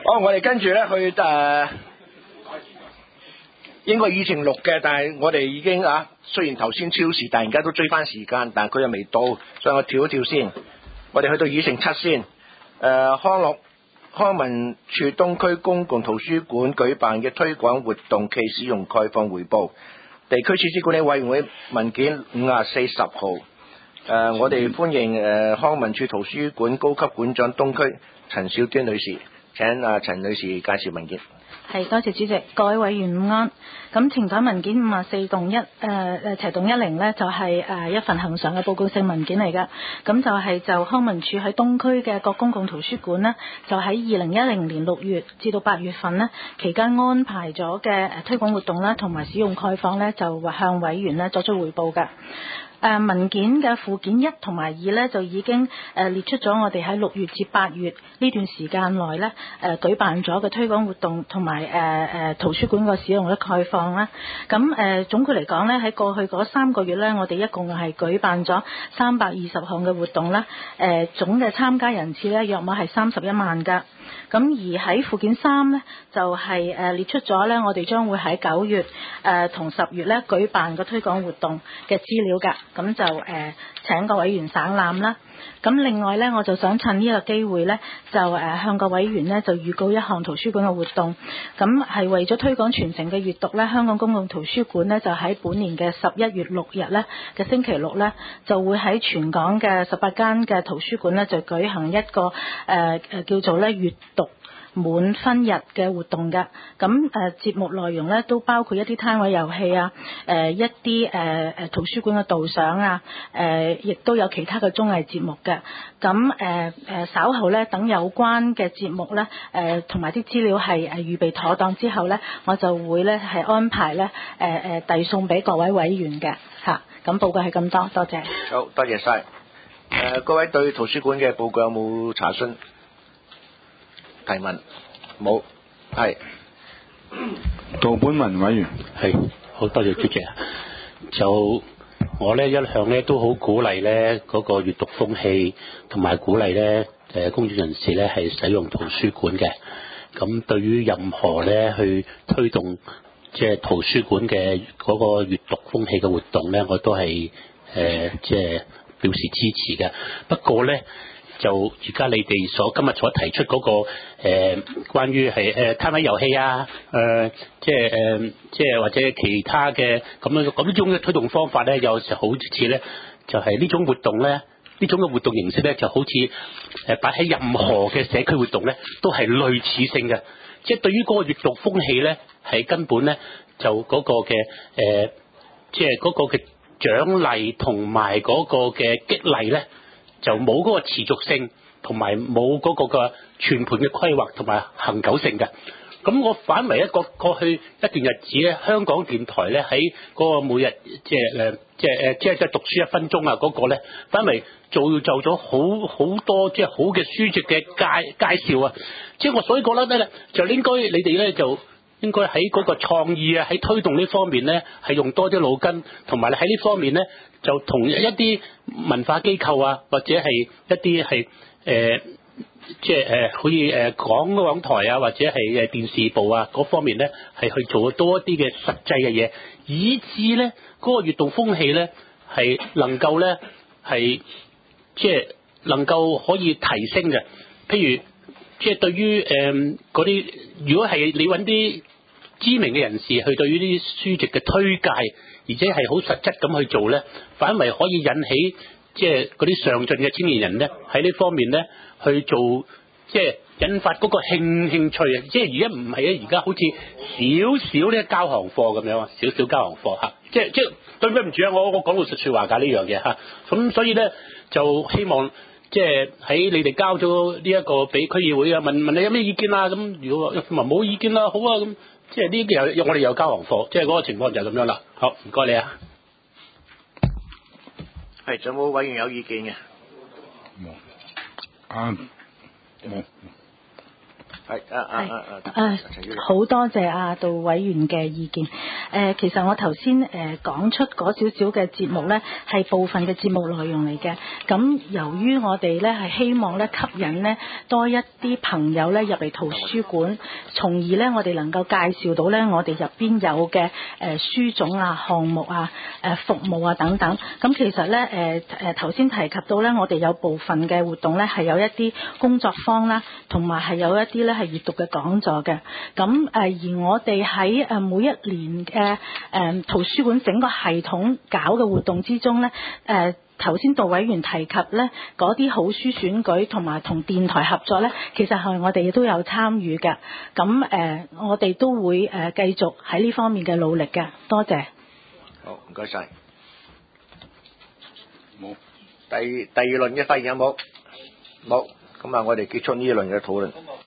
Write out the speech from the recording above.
好，我哋跟住咧去應該議程錄嘅，但係我哋已經雖然頭先超時，但係而家都追翻時間，但係佢又未到，所以我跳一跳先。我哋去到議程7先。康文署東區公共圖書館舉辦嘅推廣活動暨使用概況匯報，地區設施管理委員會文件5410號。我哋歡迎康文署圖書館高級館長東區陳小端女士，請陳女士介紹文件。 係，多謝主席，各位委員午安。咁呈台文件54動1齊動10呢，就係一份恆常嘅報告性文件嚟㗎。咁就係就康文署喺東區嘅各公共圖書館呢，就喺2010年6月至到8月份呢期間安排咗嘅推廣活動啦，同埋使用概況呢，就向委員呢作出匯報㗎。文件嘅附件1同埋2呢，就已經列出咗我哋喺6月至8月呢段時間內呢舉辦咗嘅推廣活動同埋圖書館個使用嘅概況啦。咁總括嚟講呢，喺過去嗰3個月呢，我哋一共係舉辦咗320項嘅活動啦。總嘅參加人次呢，約莫係31萬㗎。咁而喺附件3呢，就係列出咗呢，我哋將會喺9月同10月呢舉辦個推廣活動嘅資料㗎。咁就請各委員省覽啦。咁另外呢，我就想趁呢個機會呢，就向各委員呢就預告一項圖書館嘅活動。咁係為咗推廣傳承嘅閱讀呢，香港公共圖書館呢就喺本年嘅11月6日呢嘅星期六呢，就會喺全港嘅18間嘅圖書館呢，就舉行一個叫做呢閱讀滿分日嘅活動㗎。咁節目內容咧都包括一啲攤位遊戲啊，一啲圖書館嘅導賞啊，亦都有其他嘅綜藝節目嘅。咁稍後咧等有關嘅節目咧同埋啲資料係預備妥當之後咧，我就會咧係安排咧遞送俾各位委員嘅嚇。咁報告係咁多，多謝。 好，多謝晒。各位對圖書館嘅報告有冇查詢？提問冇，係杜本文委員。 係，好多謝主席。就我咧一向咧都好鼓勵咧嗰個閱讀風氣，同埋鼓勵咧公眾人士咧係使用圖書館嘅。咁對於任何咧去推動即係圖書館嘅嗰個閱讀風氣嘅活動咧，我都係即係表示支持嘅。不過咧，就而家你哋今日所提出嗰個關於係攤位遊戲啊，即係或者其他嘅咁呢種嘅推動方法咧，有時好似咧就係呢種活動咧，呢種嘅活動形式咧，就好似擺喺任何嘅社區活動咧，都係類似性嘅。即係對於嗰個閱讀風氣咧，係根本咧就嗰個嘅即係嗰個嘅獎勵同埋嗰個嘅激勵咧，就冇嗰個持續性，同埋冇嗰個嘅全盤嘅規劃同埋恆久性嘅。咁我反為過去一段日子咧，香港電台咧喺嗰個每日即係讀書1分鐘啊嗰個咧，反為造就咗好多即係好嘅書籍嘅介紹啊。即係我所以覺得咧，就應該你哋咧就應該喺嗰個創意啊，喺推動呢方面咧，係用多啲腦筋，同埋喺呢方面咧，就同一啲文化機構啊，或者係一啲係即係好似港台啊，或者係電視部啊嗰方面咧，係去做多一啲嘅實際嘅嘢，以致咧嗰個閱讀風氣咧係能夠咧係即係能夠可以提升嘅。譬如即係對於嗰啲，如果係你揾啲知名嘅人士去對於呢啲書籍嘅推介，而且係好實質咁去做咧，反為可以引起即係嗰啲上進嘅青年人咧喺呢方面咧去做，即係引發嗰個興趣啊！即係而家唔係啊，而家好似少少呢交行貨咁樣啊，少少交行貨嚇，即係對唔住啊！我講老實説話㗎呢樣嘢嚇，咁所以咧就希望即係喺你哋交咗呢一個俾區議會啊，問你有咩意見啊？咁如果冇意見啦，好啊咁。即係呢啲我哋有交行貨，即係嗰個情況就係咁樣啦。好，唔該你啊。 係，仲有冇委員有意見嘅？ 冇。冇。 係好多謝杜委員嘅意見。其實我頭先講出嗰少少嘅節目呢，係部分嘅節目內容嚟嘅。咁由於我哋呢係希望呢吸引呢多一啲朋友呢入嚟圖書館，從而呢我哋能夠介紹到呢我哋入邊有嘅書種啊、項目啊、服務啊等等。咁其實呢頭先提及到呢，我哋有部分嘅活動呢係有一啲工作坊啦，同埋係有一啲呢係閱讀嘅講座嘅。咁而我哋喺每一年嘅圖書館整個系統搞嘅活動之中呢，頭先杜委員提及呢嗰啲好書選舉同埋同電台合作呢，其實係我哋亦都有參與嘅。咁我哋都會繼續喺呢方面嘅努力嘅。多謝。 好，唔該晒。冇。第二輪嘅發言有冇？冇。咁我哋結束呢一輪嘅討論。